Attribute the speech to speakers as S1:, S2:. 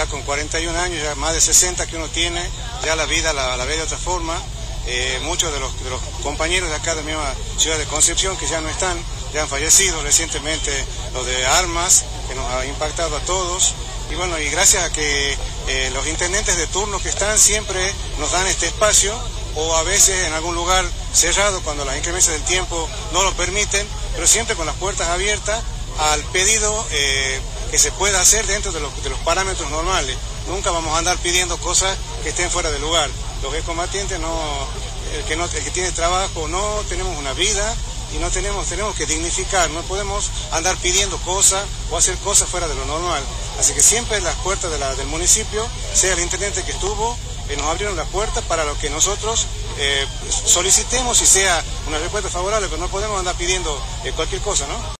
S1: ya con 41 años, ya más de 60 que uno tiene, ya la vida la ve de otra forma. Muchos de los compañeros de acá de la misma ciudad de Concepción que ya no están, ya han fallecido recientemente, los de Armas, que nos ha impactado a todos. Y bueno, y gracias a que los intendentes de turno que están siempre nos dan este espacio, o a veces en algún lugar cerrado cuando las inclemencias del tiempo no lo permiten, pero siempre con las puertas abiertas al pedido que se pueda hacer dentro de los parámetros normales. Nunca vamos a andar pidiendo cosas que estén fuera de lugar. Los excombatientes el que tiene trabajo, no tenemos una vida y tenemos que dignificar, no podemos andar pidiendo cosas o hacer cosas fuera de lo normal. Así que siempre las puertas del municipio, sea el intendente que estuvo, nos abrieron las puertas para lo que nosotros solicitemos y sea una respuesta favorable, pero no podemos andar pidiendo cualquier cosa, ¿no?